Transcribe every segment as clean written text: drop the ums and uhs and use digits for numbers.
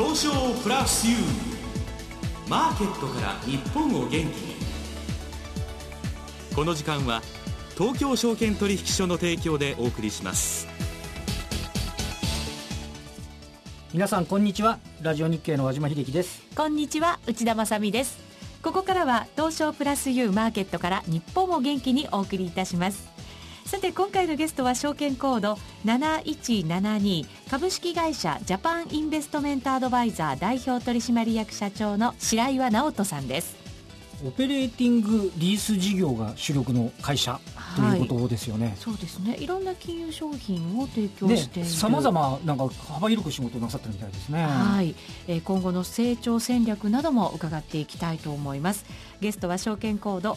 東証プラス U マーケットから日本を元気に。この時間は東京証券取引所の提供でお送りします。 皆さんこんにちは。ラジオ日経の和島秀樹です。 こんにちは、内田まさみです。ここからは東証プラス U マーケットから日本を元気にお送りいたします。さて今回のゲストは証券コード7172株式会社ジャパンインベストメントアドバイザー代表取締役社長の白岩直人さんです。 オペレーティングリース事業が主力の会社ということですよね。 そうですね。いろんな金融商品を提供している。 さまざまなんか幅広く仕事をなさってるみたいですね。 はい、今後の成長戦略なども伺っていきたいと思います。ゲストは証券コード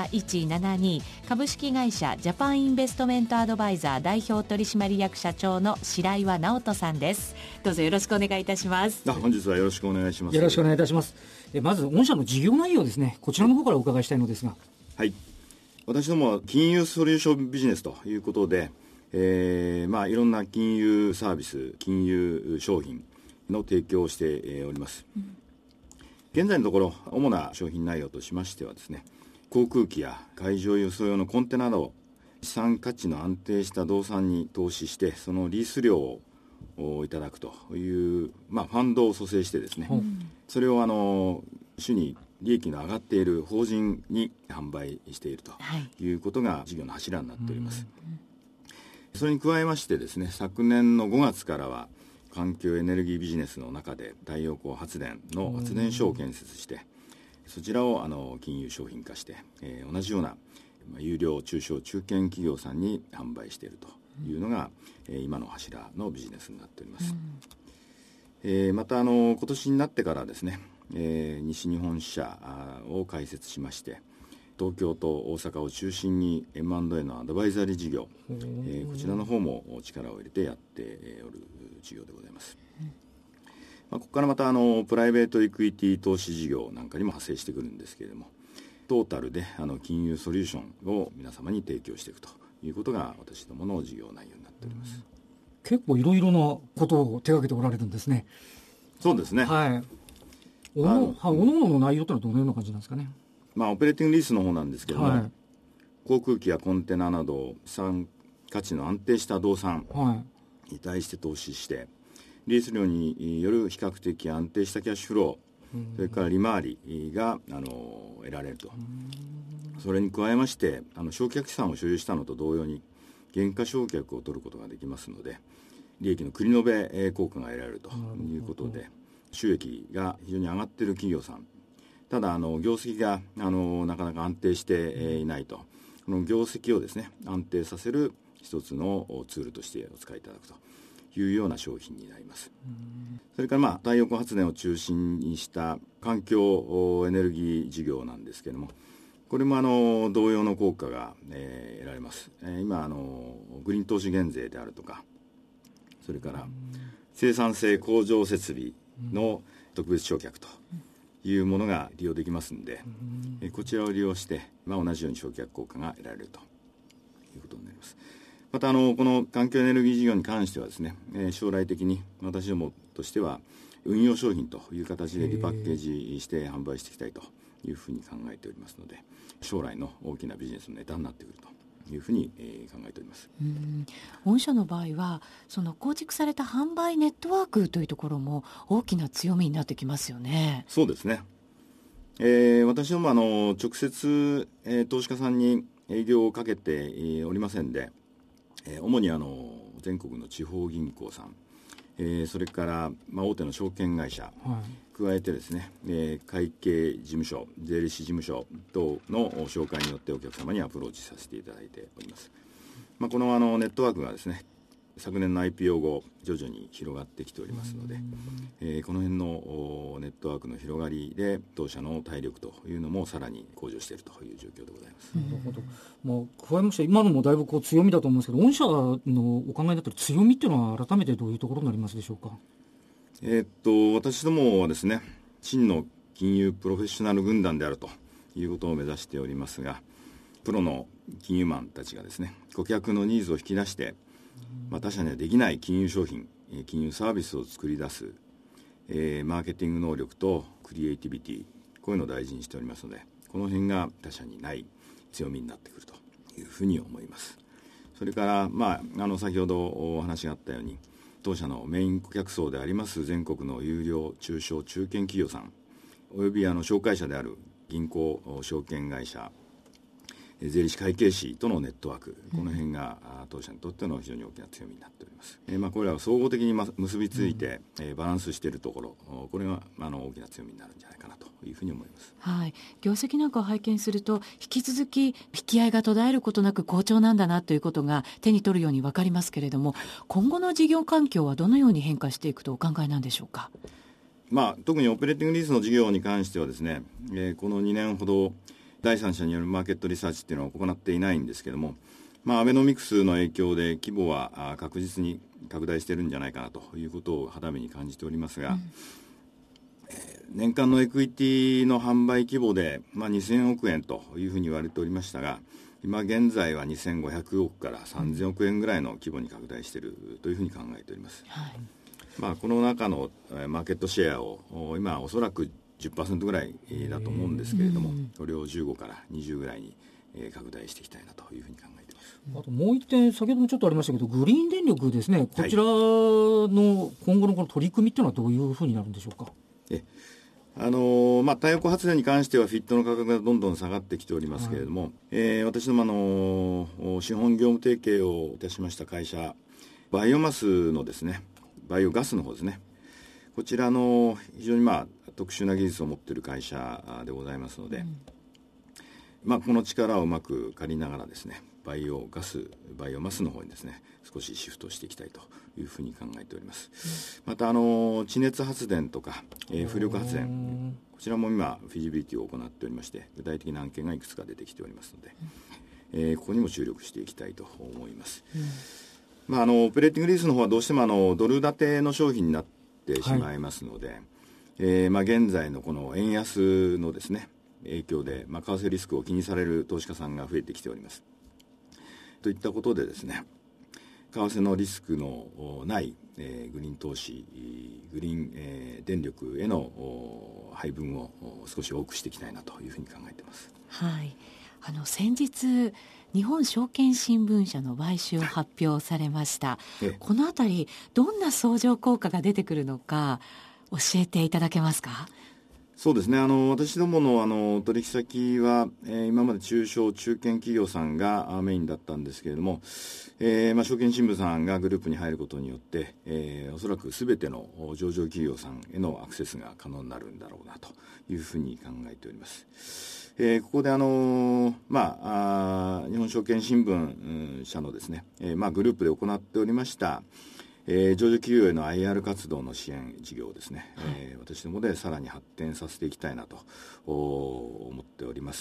7172株式会社ジャパンインベストメントアドバイザー代表取締役社長の白岩直人さんです。どうぞよろしくお願いいたします。 本日はよろしくお願いします。 よろしくお願いいたします。まず御社の事業内容ですね、こちらの方からお伺いしたいのですが。 はい、私どもは金融ソリューションビジネスということで、いろんな金融サービス、金融商品の提供をしております。現在のところ主な商品内容としましてはですね、航空機や海上輸送用のコンテナなど資産価値の安定した動産に投資してそのリース料をいただくという、ファンドを蘇生してですね、それを主に利益の上がっている法人に販売しているということが事業の柱になっております。それに加えましてですね、昨年の5月からは環境エネルギービジネスの中で太陽光発電の発電所を建設して、そちらを金融商品化して、同じような有料中小中堅企業さんに販売しているというのが、今の柱のビジネスになっております。また今年になってからですね、西日本支社を開設しまして、東京と大阪を中心に M&A のアドバイザリー事業、こちらの方も力を入れてやっておる事業でございます。ここからまたプライベートエクイティ投資事業なんかにも派生してくるんですけれども、トータルで金融ソリューションを皆様に提供していくということが私どもの事業内容になっております。 結構いろいろなことを手掛けておられるんですね。 そうですね。 はい。おのの内容というのはどのような感じなんですかね。 オペレーティングリースの方なんですけども、航空機やコンテナなど資産価値の安定した動産に対して投資して、リース料による比較的安定したキャッシュフロー、それから利回りが得られると。それに加えまして償却資産を所有したのと同様に減価償却を取ることができますので、利益の繰り延べ効果が得られるということで、収益が非常に上がっている企業さん、ただ業績がなかなか安定していないと、この業績をですね安定させる一つのツールとしてお使いいただくというような商品になります。それから太陽光発電を中心にした環境エネルギー事業なんですけれども、これも同様の効果が、得られます。今グリーン投資減税であるとか、それから生産性向上設備の特別償却というものが利用できますので、こちらを利用して、同じように償却効果が得られるということになります。またこの環境エネルギー事業に関してはですね、将来的に私どもとしては運用商品という形でリパッケージして販売していきたいというふうに考えておりますので、将来の大きなビジネスのネタになってくるというふうに考えております。 御社の場合はその構築された販売ネットワークというところも大きな強みになってきますよね。 そうですね。私ども直接、投資家さんに営業をかけておりませんで、主に全国の地方銀行さん、それから大手の証券会社、加えてですね、会計事務所、税理士事務所等の紹介によってお客様にアプローチさせていただいております。このネットワークがですね、昨年の IPO 後徐々に広がってきておりますので、この辺のネットワークの広がりで当社の体力というのもさらに向上しているという状況でございます。 なるほど。加えまして今のもだいぶ強みだと思うんですけど、御社のお考えになっている強みっていうのは改めてどういうところになりますでしょうか。 私どもはですね、真の金融プロフェッショナル軍団であるということを目指しておりますが、プロの金融マンたちがですね、顧客のニーズを引き出して他社にはできない金融商品、金融サービスを作り出す、 マーケティング能力とクリエイティビティ、こういうのを大事にしておりますので、この辺が他社にない強みになってくるというふうに思います。それから、先ほどお話があったように、当社のメイン顧客層であります全国の有料中小中堅企業さんおよび紹介者である銀行証券会社税理士会計士とのネットワーク、この辺が当社にとっての非常に大きな強みになっております。これらは総合的に結びついて、バランスしているところ、これが大きな強みになるんじゃないかなというふうに思います。 はい、業績なんかを拝見すると引き続き引き合いが途絶えることなく好調なんだなということが手に取るように分かりますけれども、今後の事業環境はどのように変化していくとお考えなんでしょうか。 特にオペレーティングリースの事業に関してはですね、この2年ほど第三者によるマーケットリサーチっていうのは行っていないんですけども、アベノミクスの影響で規模は確実に拡大しているんじゃないかなということを肌身に感じておりますが、年間のエクイティの販売規模で、2000億円というふうに言われておりましたが、今現在は2500億から3000億円ぐらいの規模に拡大しているというふうに考えております。この中のマーケットシェアを今おそらく10% ぐらいだと思うんですけれども、これを15から20ぐらいに拡大していきたいなというふうに考えています。 あともう一点、先ほどもちょっとありましたけど、グリーン電力ですね、こちらの今後のこの取り組みというのはどういうふうになるんでしょうか。 太陽光発電に関してはフィットの価格がどんどん下がってきておりますけれども、私ども資本業務提携をいたしました会社、バイオマスのですね、バイオガスの方ですね、こちらの非常に特殊な技術を持っている会社でございますので、この力をうまく借りながらですね、バイオガス、バイオマスの方にですね、少しシフトしていきたいというふうに考えております。また地熱発電とか、風力発電、こちらも今フィジビリティを行っておりまして、具体的な案件がいくつか出てきておりますので、ここにも注力していきたいと思います。オペレーティングリースの方はどうしてもドル建ての商品になってしまいますので、現在のこの円安のですね影響で、為替リスクを気にされる投資家さんが増えてきております。といったことでですね、為替のリスクのない、グリーン投資、グリーン、電力への配分を少し多くしていきたいなというふうに考えています。 はい、先日日本証券新聞社の買収を発表されました。このあたりどんな相乗効果が出てくるのか教えていただけますか。 そうですね、私どもの取引先は、今まで中小中堅企業さんがメインだったんですけれども、証券新聞さんがグループに入ることによって、おそらく全ての上場企業さんへのアクセスが可能になるんだろうなというふうに考えております。ここで日本証券新聞社のですね、グループで行っておりました上場企業への IR 活動の支援事業をですね、私どもでさらに発展させていきたいなと思っております。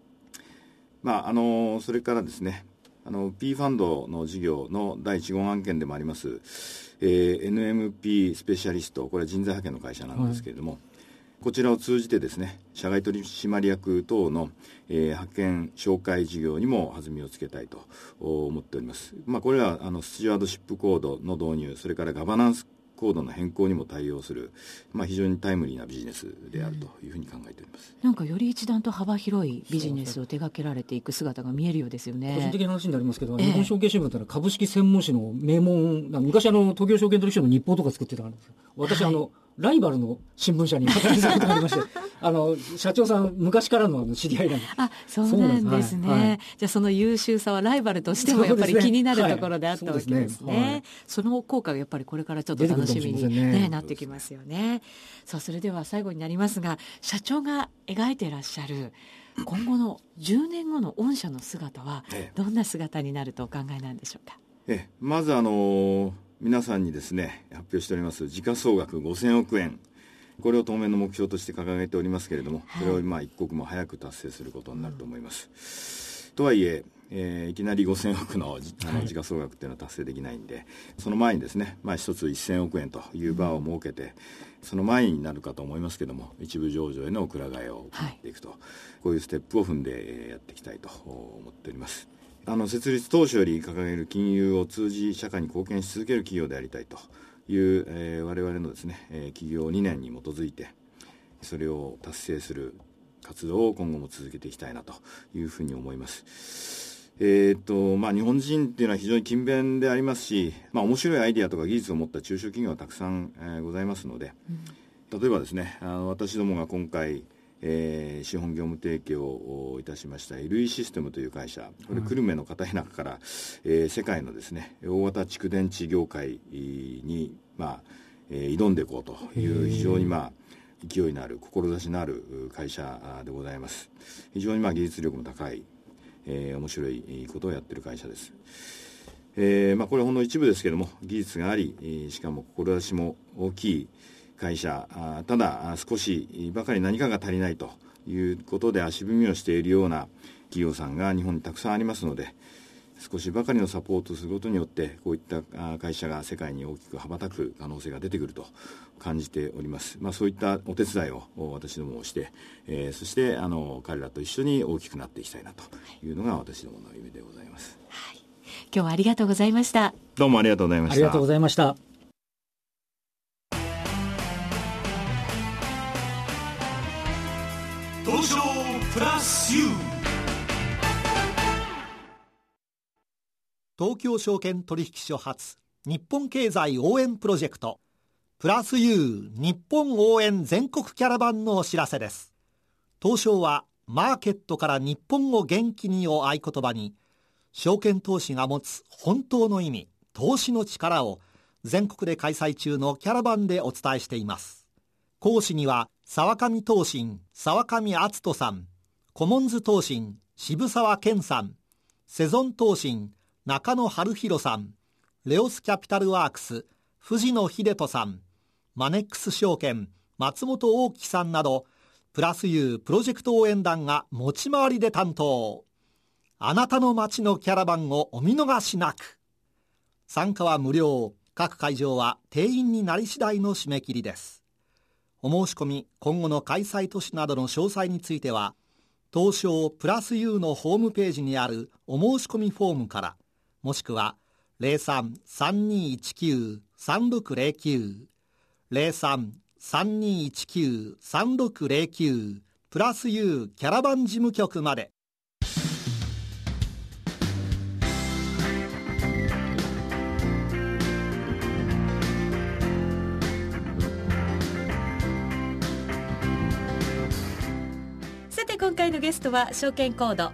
それからですね、P ファンドの事業の第1号案件でもあります、NMP スペシャリスト、これは人材派遣の会社なんですけれども、こちらを通じてですね、社外取締役等の、派遣紹介事業にも弾みをつけたいと思っております。これはスチュワードシップコードの導入、それからガバナンスコードの変更にも対応する、非常にタイムリーなビジネスであるというふうに考えております。 なんかより一段と幅広いビジネスを手掛けられていく姿が見えるようですよね。 個人的な話になりますけど、日本証券新聞というのは株式専門誌の名門、昔東京証券取引所の日報とか作ってたんです。私、ライバルの新聞社に派遣されたことがありまして社長さん昔からの知り合いなんです。 そうなんですね。じゃあその優秀さはライバルとしてもやっぱり気になるところであったわけですね。その効果がやっぱりこれからちょっと楽しみに、なってきますよね。さあそれでは最後になりますが、社長が描いていらっしゃる今後の10年後の御社の姿はどんな姿になるとお考えなんでしょうか。 まず皆さんにですね発表しております時価総額5000億円、これを当面の目標として掲げておりますけれども、それを一刻も早く達成することになると思います。とはいえいきなり5000億の時価総額っていうのは達成できないんで、その前にですね、一つ1000億円という場を設けて、その前になるかと思いますけども、一部上場へのくら替えを行っていくと、こういうステップを踏んでやっていきたいと思っております。設立当初より掲げる金融を通じ社会に貢献し続ける企業でありたいという、我々のですね、企業理念に基づいてそれを達成する活動を今後も続けていきたいなというふうに思います。日本人っていうのは非常に勤勉でありますし、面白いアイデアとか技術を持った中小企業がたくさん、ございますので、例えばですね、私どもが今回、資本業務提供をいたしました LE システムという会社、これ久留米の片田舎から、世界のですね大型蓄電池業界に、挑んでいこうという非常に勢いのある志のある会社でございます。非常に技術力も高い、面白いことをやっている会社です。これはほんの一部ですけども技術があり、しかも志も大きい会社、ただ少しばかり何かが足りないということで足踏みをしているような企業さんが日本にたくさんありますので、少しばかりのサポートをすることによってこういった会社が世界に大きく羽ばたく可能性が出てくると感じております。そういったお手伝いを私どもをして、そして彼らと一緒に大きくなっていきたいなというのが私どもの夢でございます。 はい、今日はありがとうございました。 どうもありがとうございました。 ありがとうございました。 東証プラス U。 東京証券取引所発日本経済応援プロジェクトプラス U 日本応援全国キャラバンのお知らせです。東証はマーケットから日本を元気にを合言葉に、証券投資が持つ本当の意味、投資の力を全国で開催中のキャラバンでお伝えしています。講師には沢上東進沢上篤人さん、コモンズ東進渋沢健さん、セゾン東進中野春弘さん、レオスキャピタルワークス藤野秀人さん、マネックス証券松本大樹さんなどプラス U プロジェクト応援団が持ち回りで担当。あなたの街のキャラバンをお見逃しなく。参加は無料、各会場は定員になり次第の締め切りです。お申し込み、今後の開催都市などの詳細については東証プラス U のホームページにあるお申し込みフォームから、もしくは 03-3219-3609 03-3219-3609 プラス U キャラバン事務局まで。 今回のゲストは証券コード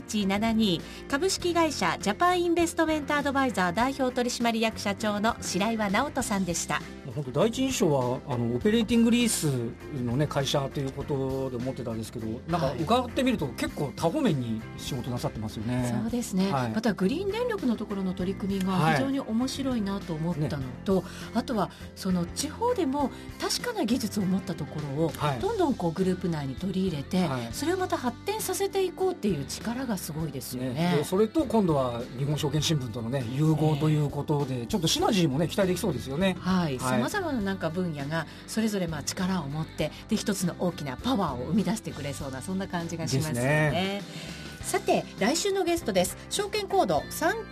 7172株式会社ジャパンインベストメントアドバイザー代表取締役社長の白岩直人さんでした。 本当第一印象はオペレーティングリースの、会社ということで思ってたんですけど、なんか伺ってみると結構多方面に仕事なさってますよね。 そうですね、またグリーン電力のところの取り組みが非常に面白いなと思ったのと、あとはその地方でも確かな技術を持ったところをどんどんグループ内に取り入れて、それをまた発展させていこうっていう力がすごいですよね。 でそれと今度は日本証券新聞との、融合ということで、ちょっとシナジーも、期待できそうですよね。 様々な分野がそれぞれ力を持ってで一つの大きなパワーを生み出してくれそうな、そんな感じがしますよね。さて来週のゲストです。証券コード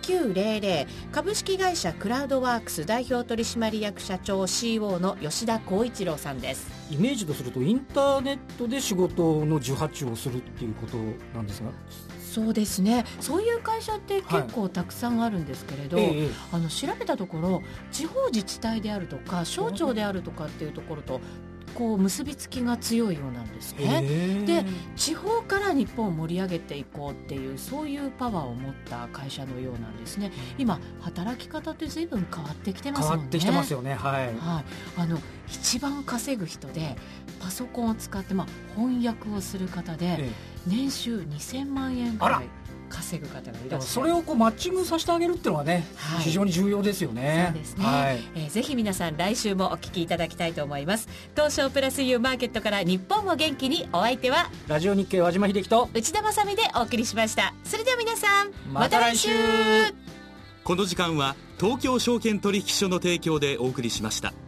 3900株式会社クラウドワークス代表取締役社長 CEO の吉田光一郎さんです。 イメージとするとインターネットで仕事の受発注をするっていうことなんですが。 そうですね、そういう会社って結構たくさんあるんですけれど、調べたところ地方自治体であるとか省庁であるとかっていうところと結びつきが強いようなんですね。で地方から日本を盛り上げていこうっていうそういうパワーを持った会社のようなんですね。今働き方って随分変わってきてますもんね。 変わってきてますよね。 一番稼ぐ人でパソコンを使って翻訳をする方で、年収2000万円ぐらい稼ぐ方がいらっしゃる。 それをマッチングさせてあげるっていうのは非常に重要ですよね。 そうですね、ぜひ皆さん来週もお聞きいただきたいと思います。東証プラス U マーケットから日本を元気に、お相手はラジオ日経和島秀樹と内田まさみでお送りしました。それでは皆さんまた来週。 この時間は東京証券取引所の提供でお送りしました。